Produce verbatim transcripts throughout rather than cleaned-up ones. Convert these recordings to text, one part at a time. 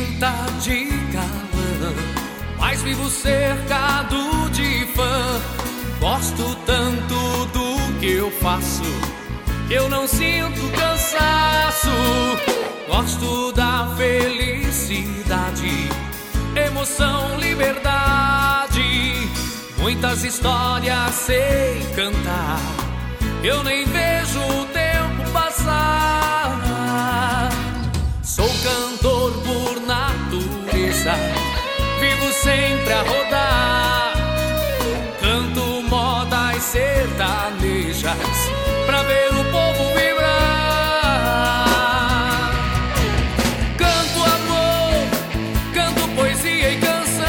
pinta de galã, mas vivo cercado de fã. Gosto tanto do que eu faço, que eu não sinto cansaço. Gosto da felicidade, emoção, liberdade. Muitas histórias sei cantar, eu nem vejo o tempo passar. Sou cantor por natureza, vivo sempre a rodar. Canto modas sertanejas pra ver o povo vibrar. Canto amor, canto poesia e canção.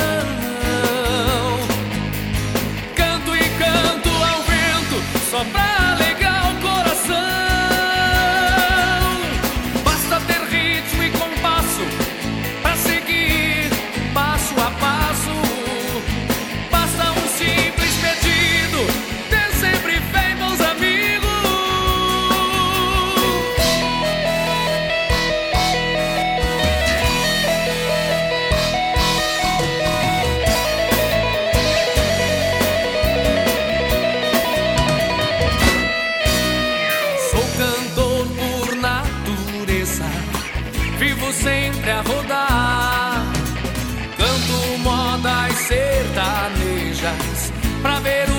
Canto e canto ao vento, só pra alegrar o coração. Basta ter ritmo e compasso pra seguir passo a passo. Basta um simples pedido, ter sempre fé em bons amigos. Sou cantor por natureza, vivo sempre a rodar. Canto modas sertanejas pra ver